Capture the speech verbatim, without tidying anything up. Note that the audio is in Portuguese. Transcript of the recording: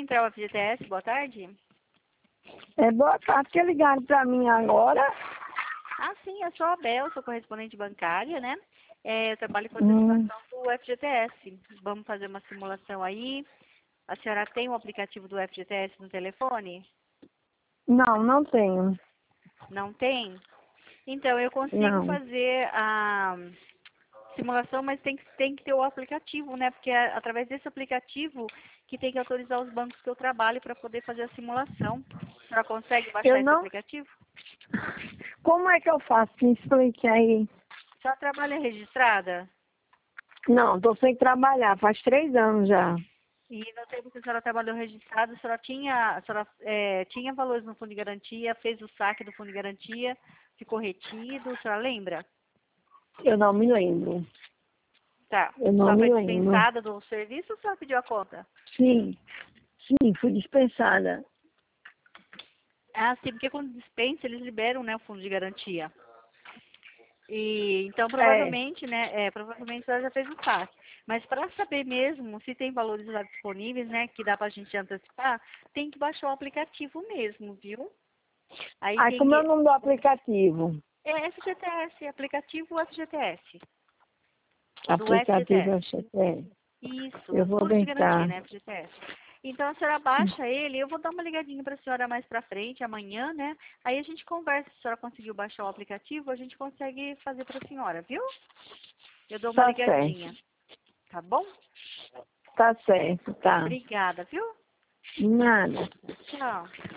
Central F G T S, boa tarde. É, boa tarde, que ligaram para mim agora. Ah, sim, eu sou a Bel, sou correspondente bancária, né? É, eu trabalho com a Hum, antecipação do F G T S. Vamos fazer uma simulação aí. A senhora tem o aplicativo do F G T S no telefone? não, não tenho. Não tem? Então, eu consigo Não. fazer a simulação, mas tem que, tem que ter o aplicativo, né? Porque é através desse aplicativo que tem que autorizar os bancos que eu trabalho para poder fazer a simulação. A senhora consegue baixar Eu esse não. aplicativo? Como é que eu faço? Me explique aí. A senhora trabalha registrada? Não, estou sem trabalhar, faz três anos já. E no tempo que a senhora trabalhou registrada, a senhora tinha, a senhora, é, tinha valores no fundo de garantia, fez o saque do fundo de garantia, ficou retido, a senhora lembra? Eu não me lembro. Tá. Eu A não senhora me foi lembro. dispensada do serviço ou a senhora pediu a conta? Sim, sim, fui dispensada. Ah, sim, porque quando dispensa, eles liberam, né, o fundo de garantia. E, então, É, provavelmente, né, é, provavelmente a senhora já fez o saque. Mas para saber mesmo se tem valores lá disponíveis, né, que dá para a gente antecipar, tem que baixar o aplicativo mesmo, viu? Aí aí tem como é o que... nome do aplicativo? É F G T S, aplicativo F G T S, do Aplicativo F G T S. F G T S. Isso, Eu do vou fundo de garantia, tentar. né, F G T S. Então a senhora baixa ele, eu vou dar uma ligadinha para a senhora mais para frente, amanhã, né? Aí a gente conversa, se a senhora conseguiu baixar o aplicativo, a gente consegue fazer para a senhora, viu? Eu dou uma Tá certo. ligadinha, tá bom? Tá certo, tá. Obrigada, viu? Nada. Tchau.